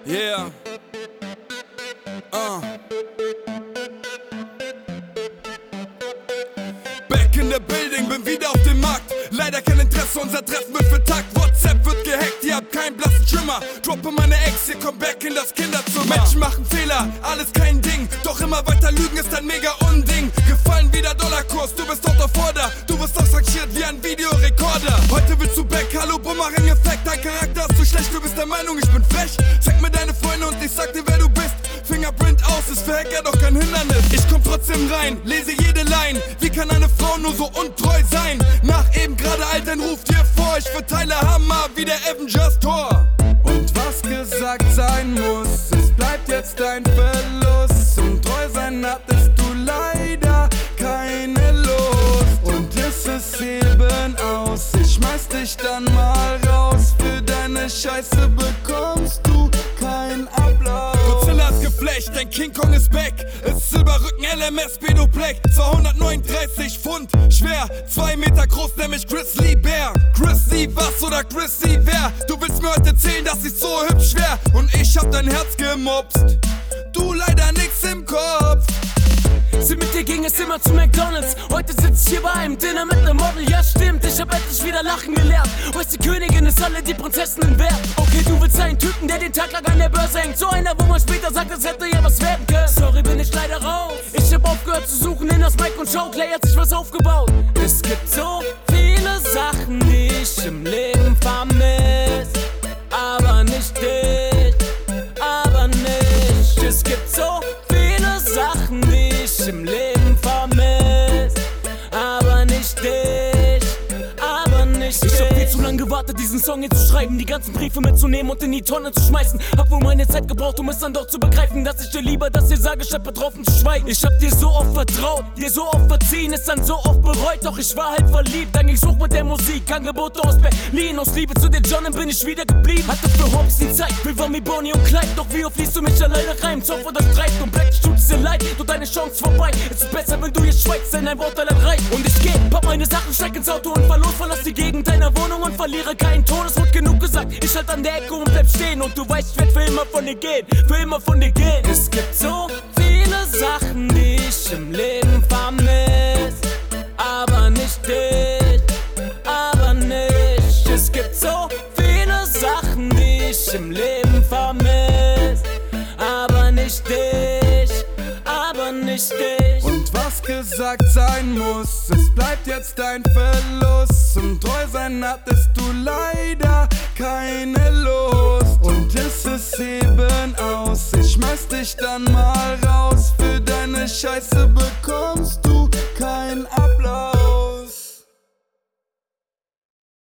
Yeah. Back in the building, bin wieder auf dem Markt. Leider kein Interesse, unser Treffen wird vertagt. WhatsApp wird gehackt, ihr habt keinen blassen Schimmer. Droppe meine Ex, ihr kommt back in das Kinderzimmer. Menschen machen Fehler, alles kein Ding. Doch immer weiter lügen ist ein mega Unding. Gefallen wie der Dollarkurs, du bist dort auf Vorder. Du wirst ausrangiert wie ein Videorekorder. Heute willst du back, hallo Bumerang-Effekt. Dein Charakter ist zu schlecht, du bist der Meinung, ich bin frech. Zeig mir deine Freunde und ich sag dir, wer du bist. Fingerprint aus, ist für Hacker doch kein Hindernis. Ich komm trotzdem rein, lese jede Line. Wie kann eine Frau nur so untreu sein? Nach eben gerade Alten ruft dir vor. Ich verteile Hammer wie der Avengers Tor. Und was gesagt sein muss, es bleibt jetzt dein Verlust. Zum treu sein hattest du leider keine Lust. Und ist es eben aus, ich schmeiß dich dann mal raus. Für deine Scheiße bekommst du kein Applaus. Godzilla ist geflasht, dein King Kong ist back. Ist Silberrücken, LMS, Pedoplex. 239 Pfund, schwer, 2 Meter groß, nämlich Grizzly Bear. Chrissy was oder Chrissy wer? Du willst mir heute erzählen, dass ich so hübsch wär. Und ich hab dein Herz gemobst. Du leider nix im Kopf. Sie mit dir ging es immer zu McDonalds. Heute sitzt hier bei einem Dinner mit nem Model. Ja stimmt, ich hab endlich wieder lachen gelernt. Weißt, die Königin ist alle die Prinzessinnen wert. Okay, du willst einen Typen, der den Tag lang an der Börse hängt. So einer, wo man später sagt, es hätte ja was werden können. Sorry, bin ich leider raus. Ich hab aufgehört zu suchen in das Mike und Show. Clay hat sich was aufgebaut. Es gibt so viele Sachen, die ich im Leben vermiss. Aber nicht dich, aber nicht. Es gibt so viele Sachen, die ich im Leben vermiss, aber nicht dich, aber nicht dich. Ich hab viel zu lange gewartet, diesen Song hier zu schreiben, die ganzen Briefe mitzunehmen und in die Tonne zu schmeißen. Hab wohl meine Zeit gebraucht, um es dann doch zu begreifen, dass ich dir lieber das hier sage, statt betroffen zu schweigen. Ich hab dir so oft vertraut, dir so oft verziehen, es dann so oft bereut, doch ich war halt verliebt. Dann ging's hoch mit der Musik, Angebote aus Berlin, aus Liebe zu dir John, bin ich wieder geblieben. Hatte für Hobbys die Zeit, wir waren wie Bonnie und Clyde, doch wie oft liest du mich alleine rein, Zoff oder Streit und Black tut's dir leid, nur deine Chance vorbei. Es ist besser, wenn du jetzt schweigst, denn dein Wort allein reicht. Und ich geh, pack meine Sachen, steig ins Auto und fahr los, verlass die Gegend deiner Wohnung und verliere keinen Ton. Es wird genug gesagt, ich halt an der Ecke und bleib stehen. Und du weißt, ich werd für immer von dir gehen, für immer von dir gehen. Es gibt so viele Sachen, die ich im Leben vermiss, aber nicht dich, aber nicht. Es gibt so viele Sachen, die ich im Leben vermiss, aber nicht dich, aber nicht dich. Und was gesagt sein muss, es bleibt jetzt dein Verlust. Zum treu sein hattest du leider keine Lust. Und ist es eben aus, ich schmeiß dich dann mal raus. Für deine Scheiße bekommst du keinen Applaus.